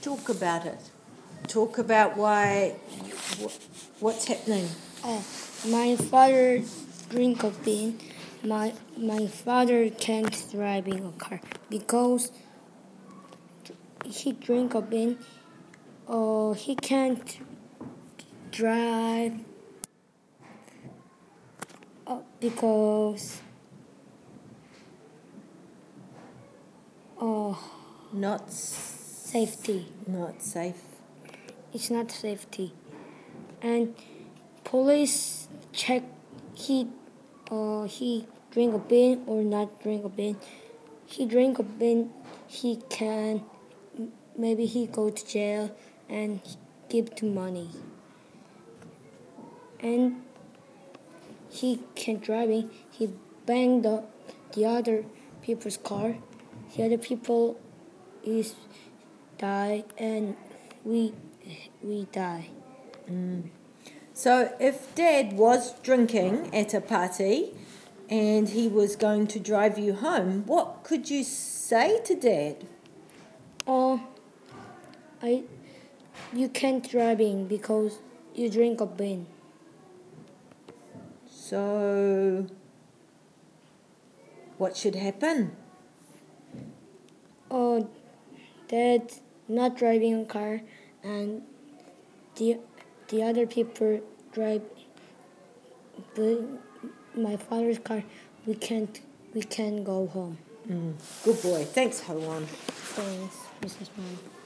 talk about it. Talk about what's happening. My father drink a bean. My father can't driving a car because he drink a bean. He can't drive because Not safety. Not safe. It's not safety, and police check he drink a bean or not drink a bean. He drink a bean. He can maybe he go to jail and give to money. And he can driving. He banged the other people's car. The other people is die and we die. So if Dad was drinking at a party and he was going to drive you home, what could you say to Dad? You can't driving because you drink a bean. So what should happen? Dad not driving a car and the other people drive my father's car. We can't go home. Good boy. Thanks, Hoan. Thanks, Mrs. Mom.